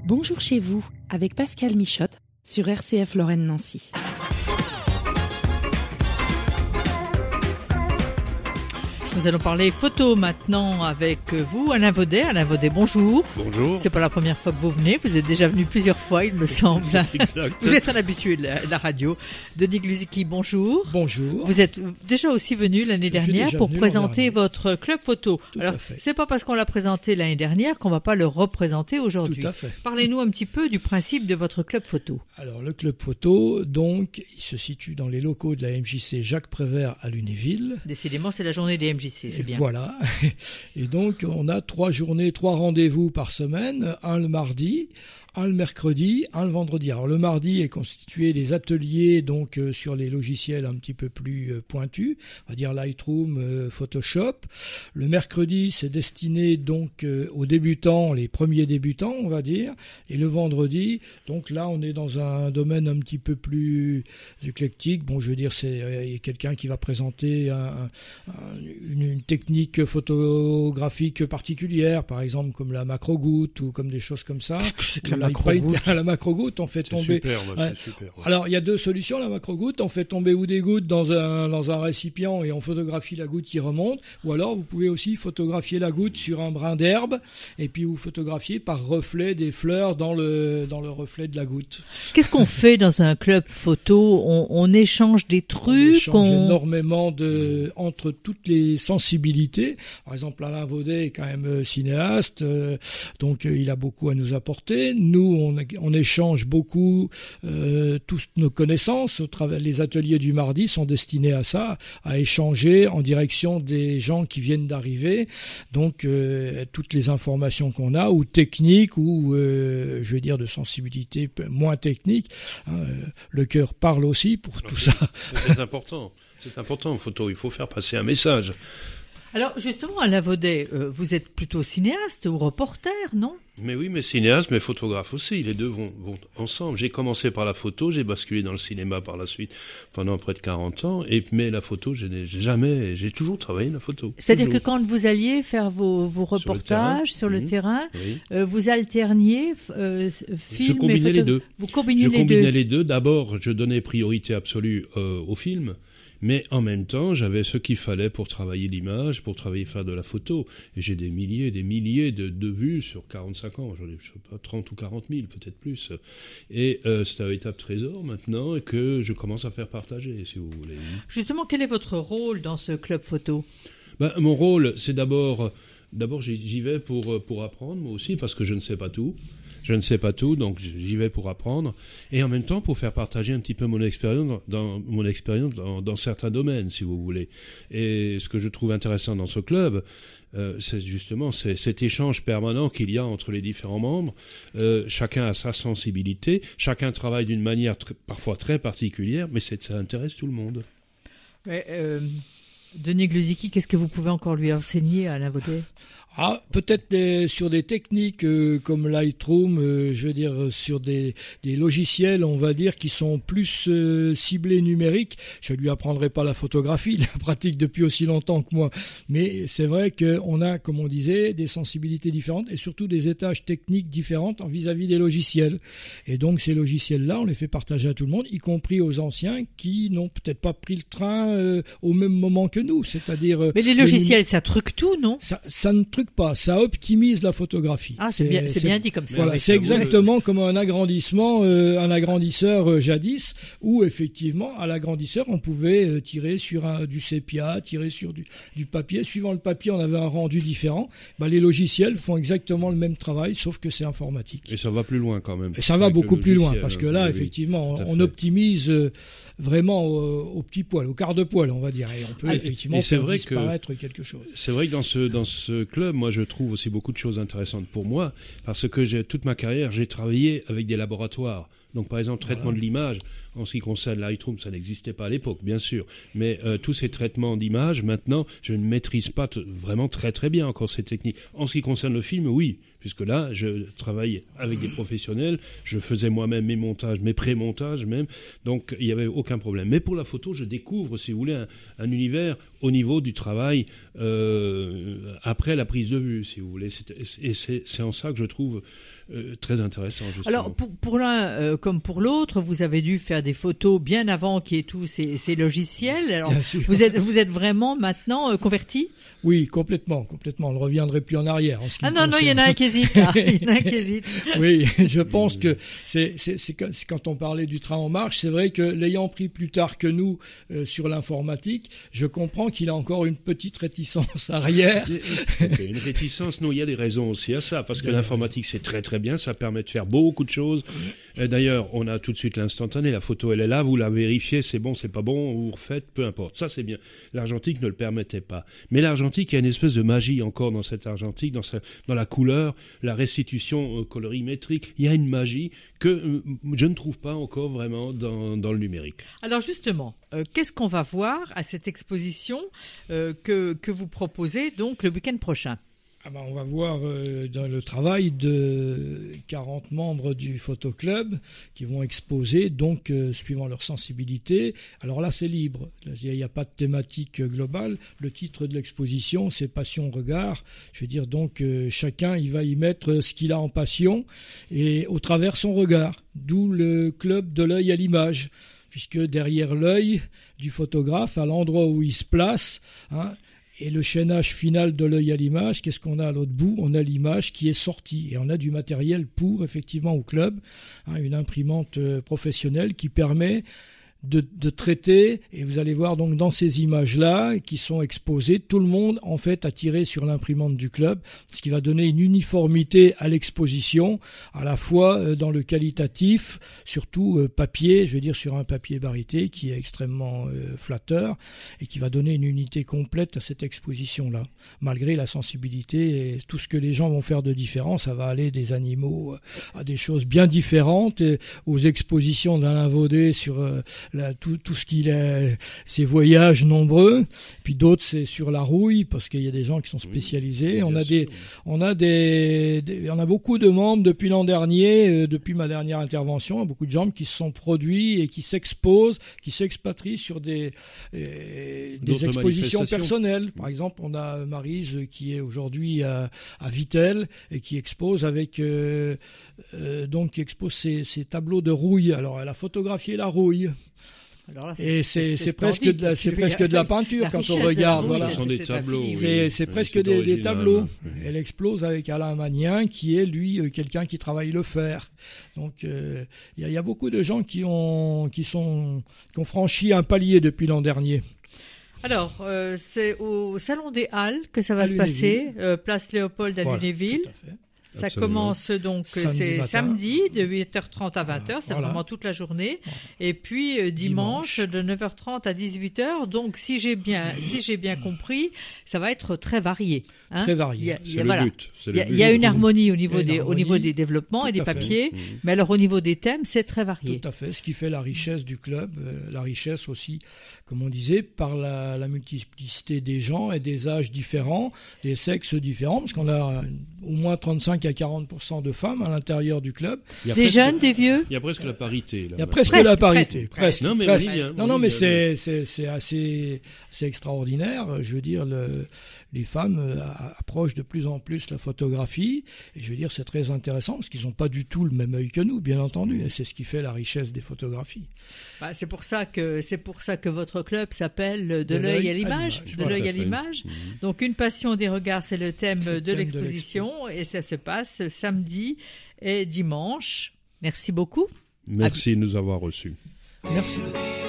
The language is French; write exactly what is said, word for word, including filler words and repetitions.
Bonjour chez vous, avec Pascal Michotte, sur R C F Lorraine Nancy. Nous allons parler photo maintenant avec vous, Alain Vaudet. Alain Vaudet, bonjour. Bonjour. C'est pas la première fois que vous venez, vous êtes déjà venu plusieurs fois, il me semble. C'est exact. Vous êtes un habitué de la, de la radio. Denis Gluzicki, bonjour. Bonjour. Vous êtes déjà aussi venu l'année Je dernière pour présenter votre club photo. Tout Alors, à fait. c'est pas parce qu'on l'a présenté l'année dernière qu'on va pas le représenter aujourd'hui. Tout à fait. Parlez-nous un petit peu du principe de votre club photo. Alors, le club photo, donc, il se situe dans les locaux de la M J C Jacques Prévert à Lunéville. Décidément, c'est la journée des M J C, c'est Et bien. Voilà. Et donc, on a trois journées, trois rendez-vous par semaine. Un le mardi, un le mercredi, un le vendredi. Alors, le mardi est constitué des ateliers donc euh, sur les logiciels un petit peu plus euh, pointus, on va dire Lightroom, euh, Photoshop. Le mercredi, c'est destiné donc euh, aux débutants, les premiers débutants, on va dire. Et le vendredi, donc là, on est dans un domaine un petit peu plus éclectique. Bon, je veux dire, c'est euh, quelqu'un qui va présenter un, un, une, une technique photographique particulière, par exemple comme la macro-goutte ou comme des choses comme ça. La macro-goutte, la macro-goutte, on fait C'est tomber. super, moi, Ouais. c'est super. Ouais. Alors, il y a deux solutions, la macro-goutte. On fait tomber ou des gouttes dans un, dans un récipient et on photographie la goutte qui remonte. Ou alors, vous pouvez aussi photographier la goutte sur un brin d'herbe et puis vous photographiez par reflet des fleurs dans le, dans le reflet de la goutte. Qu'est-ce qu'on fait dans un club photo? on, on échange des On trucs, échange on... énormément de, entre toutes les sensibilités. Par exemple, Alain Vaudet est quand même euh, cinéaste, euh, donc euh, il a beaucoup à nous apporter. Nous, on, on échange beaucoup euh, toutes nos connaissances. Au travers, les ateliers du mardi sont destinés à ça, à échanger en direction des gens qui viennent d'arriver. Donc, euh, toutes les informations qu'on a, ou techniques, ou euh, je vais dire de sensibilité moins technique. Hein, euh, le cœur parle aussi pour tout ça. C'est important. C'est important en photo. Il faut faire passer un message. Alors justement, Alain Vaudet, euh, vous êtes plutôt cinéaste ou reporter, non? Mais oui, mais cinéaste, mais photographe aussi. Les deux vont, vont ensemble. J'ai commencé par la photo, j'ai basculé dans le cinéma par la suite pendant près de quarante ans. Et, mais la photo, je n'ai jamais, j'ai toujours travaillé la photo. C'est-à-dire Toujours. que quand vous alliez faire vos, vos reportages sur le terrain, Sur le terrain, mmh. euh, vous alterniez euh, film Je combinais et photo... les deux. Vous combinez Je les combinais deux. les deux. D'abord, je donnais priorité absolue euh, au film. Mais en même temps, j'avais ce qu'il fallait pour travailler l'image, pour travailler faire de la photo. Et j'ai des milliers et des milliers de, de vues sur quarante-cinq ans. J'en ai, je sais pas, trente ou quarante mille, peut-être plus. Et euh, c'est un véritable trésor maintenant et que je commence à faire partager, si vous voulez. Justement, quel est votre rôle dans ce club photo? Ben, mon rôle, c'est d'abord... D'abord, j'y, j'y vais pour, pour apprendre, moi aussi, parce que je ne sais pas tout. Je ne sais pas tout, donc j'y vais pour apprendre. Et en même temps, pour faire partager un petit peu mon expérience dans, mon expérience dans, dans certains domaines, si vous voulez. Et ce que je trouve intéressant dans ce club, euh, c'est justement c'est cet échange permanent qu'il y a entre les différents membres. Euh, chacun a sa sensibilité, chacun travaille d'une manière tr- parfois très particulière, mais c'est, ça intéresse tout le monde. Mais, euh, Denis Gluzicki, qu'est-ce que vous pouvez encore lui enseigner à Alain Vaudet? Ah, peut-être des, sur des techniques euh, comme Lightroom, euh, je veux dire sur des, des logiciels, on va dire, qui sont plus euh, ciblés numériques. Je lui apprendrai pas la photographie, il la pratique depuis aussi longtemps que moi. Mais c'est vrai qu'on a, comme on disait, des sensibilités différentes et surtout des étages techniques différentes vis-à-vis des logiciels. Et donc ces logiciels-là, on les fait partager à tout le monde, y compris aux anciens qui n'ont peut-être pas pris le train euh, au même moment que nous. C'est-à-dire. Euh, Mais les logiciels, ça truque tout, non? Ça, ça ne truque pas, ça optimise la photographie. Ah, c'est, c'est bien, c'est, c'est bien dit comme ça. Voilà, oui, c'est ça exactement comme un agrandissement, euh, un agrandisseur euh, jadis, où effectivement, à l'agrandisseur, on pouvait euh, tirer sur un, du sépia, tirer sur du, du papier. Suivant le papier, on avait un rendu différent. Bah, les logiciels font exactement le même travail, sauf que c'est informatique. Et ça va plus loin quand même. Et ça va Avec beaucoup le plus loin, logiciel, parce que hein, là, oui, effectivement, tout à on fait. optimise euh, vraiment au, au petit poil, au quart de poil, on va dire. Et on peut Ah, effectivement et c'est faire vrai disparaître que, quelque chose. C'est vrai que dans ce, dans ce club, moi, je trouve aussi beaucoup de choses intéressantes pour moi, parce que j'ai, toute ma carrière, j'ai travaillé avec des laboratoires. Donc, par exemple, traitement Voilà. de l'image. en ce qui concerne Lightroom, ça n'existait pas à l'époque, bien sûr. Mais euh, tous ces traitements d'images, maintenant, je ne maîtrise pas t- vraiment très très bien encore ces techniques. En ce qui concerne le film, oui, puisque là, je travaille avec des professionnels, je faisais moi-même mes montages, mes pré-montages même, donc il n'y avait aucun problème. Mais pour la photo, je découvre, si vous voulez, un, un univers au niveau du travail euh, après la prise de vue, si vous voulez. C'est, et c'est, c'est en ça que je trouve euh, très intéressant. Justement. Alors, pour, pour l'un euh, comme pour l'autre, vous avez dû faire des photos bien avant qu'il y ait tous ces, ces logiciels. Alors, vous êtes, vous êtes vraiment maintenant euh, converti ? Oui, complètement, complètement. On ne reviendrait plus en arrière. En ce qui ah non, concerne... non, il y en a un qui hésite. Hein. Il y en a un qui hésite. Oui, je pense que c'est, c'est, c'est, c'est quand on parlait du train en marche, c'est vrai que l'ayant pris plus tard que nous euh, sur l'informatique, je comprends qu'il a encore une petite réticence arrière. Okay, une réticence, non, il y a des raisons aussi à ça, parce que l'informatique c'est très très bien, ça permet de faire beaucoup de choses. Et d'ailleurs, on a tout de suite l'instantané, la photo elle est là, vous la vérifiez, c'est bon, c'est pas bon, vous refaites, peu importe. Ça c'est bien. L'argentique ne le permettait pas. Mais l'argentique, il y a une espèce de magie encore dans cette argentique, dans, sa, dans la couleur, la restitution euh, colorimétrique. Il y a une magie que euh, je ne trouve pas encore vraiment dans, dans le numérique. Alors justement, euh, qu'est-ce qu'on va voir à cette exposition euh, que, que vous proposez donc le week-end prochain ? Ah ben on va voir euh, dans le travail de quarante membres du photoclub qui vont exposer, donc euh, suivant leur sensibilité. Alors là, c'est libre. Il n'y a pas de thématique globale. Le titre de l'exposition, c'est Passion Regard. Je veux dire, donc, euh, chacun, il va y mettre ce qu'il a en passion et au travers son regard. D'où le club de l'œil à l'image, puisque derrière l'œil du photographe, à l'endroit où il se place, hein, et le chaînage final de l'œil à l'image, qu'est-ce qu'on a à l'autre bout ? On a l'image qui est sortie. Et on a du matériel pour, effectivement, au club, hein, une imprimante euh, professionnelle qui permet de, de traiter, et vous allez voir donc dans ces images-là qui sont exposées, tout le monde en fait a tiré sur l'imprimante du club, ce qui va donner une uniformité à l'exposition, à la fois euh, dans le qualitatif, surtout euh, papier, je veux dire sur un papier barité qui est extrêmement euh, flatteur et qui va donner une unité complète à cette exposition-là, malgré la sensibilité et tout ce que les gens vont faire de différent. Ça va aller des animaux à des choses bien différentes, et aux expositions d'Alain Vaudet sur euh, Là, tout, tout ce qu'il a, ses voyages nombreux, puis d'autres c'est sur la rouille parce qu'il y a des gens qui sont spécialisés. Oui, on a des, on a des, des, on a beaucoup de membres depuis l'an dernier, euh, depuis ma dernière intervention, beaucoup de gens qui se sont produits et qui s'exposent, qui s'expatrient sur des, euh, des expositions personnelles. Par exemple, on a Maryse qui est aujourd'hui à, à Vittel et qui expose avec, euh, euh, donc qui expose ses, ses tableaux de rouille. Alors, elle a photographié la rouille. Alors là, c'est, et c'est, c'est, c'est presque de la, c'est presque de la peinture quand on regarde. Voilà. Ce sont des tableaux. Oui. C'est, c'est presque c'est des, des tableaux. Oui. Elle explose avec Alain Magnien, qui est lui euh, quelqu'un qui travaille le fer. Donc il euh, y, y a beaucoup de gens qui ont, qui sont, qui ont franchi un palier depuis l'an dernier. Alors, euh, c'est au Salon des Halles que ça va à se passer, euh, place Léopold à voilà, Lunéville. Tout à fait. Ça Absolument. Commence donc, samedi c'est matin. Samedi de huit heures trente à vingt heures, c'est voilà. Vraiment toute la journée. Voilà. Et puis euh, dimanche, dimanche de neuf heures trente à dix-huit heures. Donc si j'ai bien, si j'ai bien compris, ça va être très varié. Hein. Très varié. Il y a, c'est, il y a, le voilà. but. C'est il y a, le but. Il y a une harmonie au niveau, des, harmonie, au niveau des développements et des papiers. Mmh. Mais alors au niveau des thèmes, c'est très varié. Tout à fait. Ce qui fait la richesse du club, euh, la richesse aussi, comme on disait, par la, la multiplicité des gens et des âges différents, des sexes différents, parce qu'on a au moins trente-cinq à quarante pour cent de femmes à l'intérieur du club. Des presque, jeunes, des vieux. Il y a presque la parité. Là, il y a presque, presque la parité. Presque. presque non, mais, presque. Bien, non, non, mais c'est, c'est, c'est assez, c'est extraordinaire. Je veux dire, le, les femmes euh, approchent de plus en plus la photographie. Et je veux dire, c'est très intéressant parce qu'ils n'ont pas du tout le même œil que nous, bien entendu. Et c'est ce qui fait la richesse des photographies. Bah, c'est pour ça que, c'est pour ça que votre club s'appelle De, de l'œil à l'image. À l'image. De l'œil à l'image. Mmh. Donc, une passion des regards, c'est le thème, c'est de, le thème l'exposition. de l'exposition. Et ça se passe samedi et dimanche. Merci beaucoup. Merci de nous avoir reçus. Merci.